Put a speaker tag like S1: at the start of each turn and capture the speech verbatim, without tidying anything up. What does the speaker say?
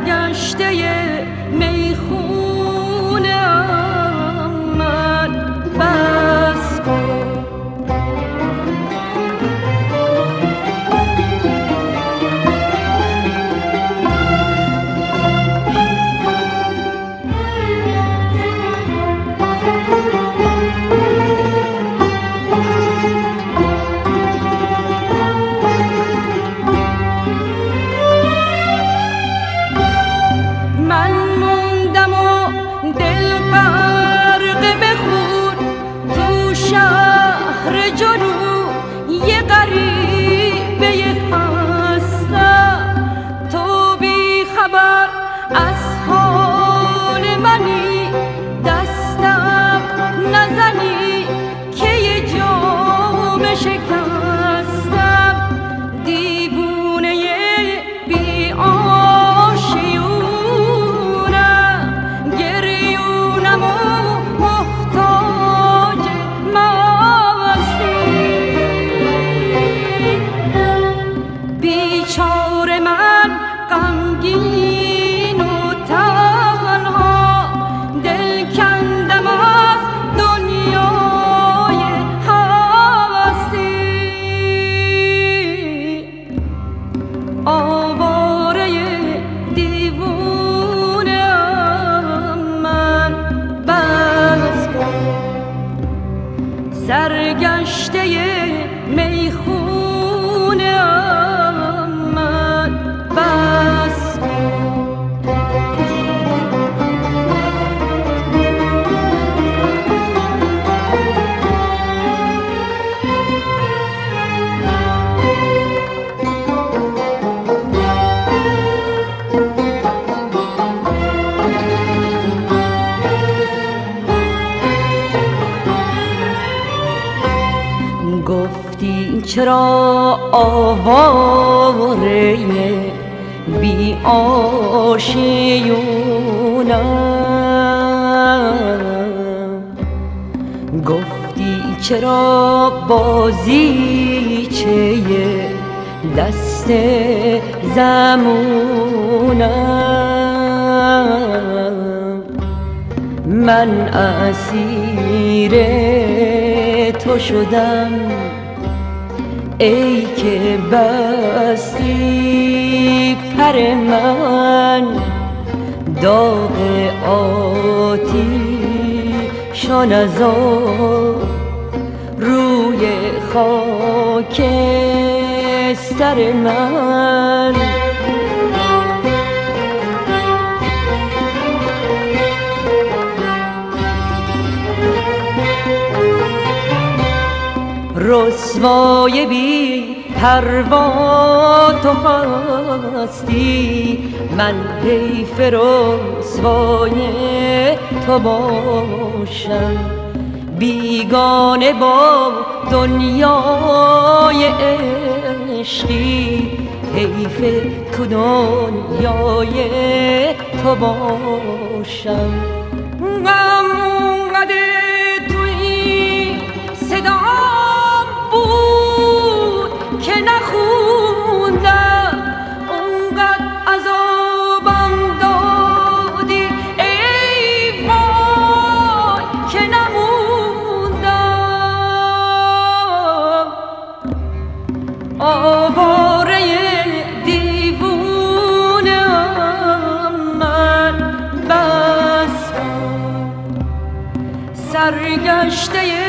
S1: سرگشته میخونه‌ام من، بس کن. سرگشته میخونه‌ام من، بس گفتی چرا آواره بی آشیونم، گفتی چرا بازیچه دست زمونم، من اسیر تو شدم ای که بستی پر من، داغ آتیشان از روی خاک سر من. رسوای بی پروا تو هستی، من حیف رسوای تو باشم، بیگانه با دنیای عشقی، حیف تو دنیای تو باشم. غم اونقدر توی صدا بود که نخوندم، اونقدر عذابم دادی ای وای که نموندم. آواره دیوونه‌ام من، بس سرگشته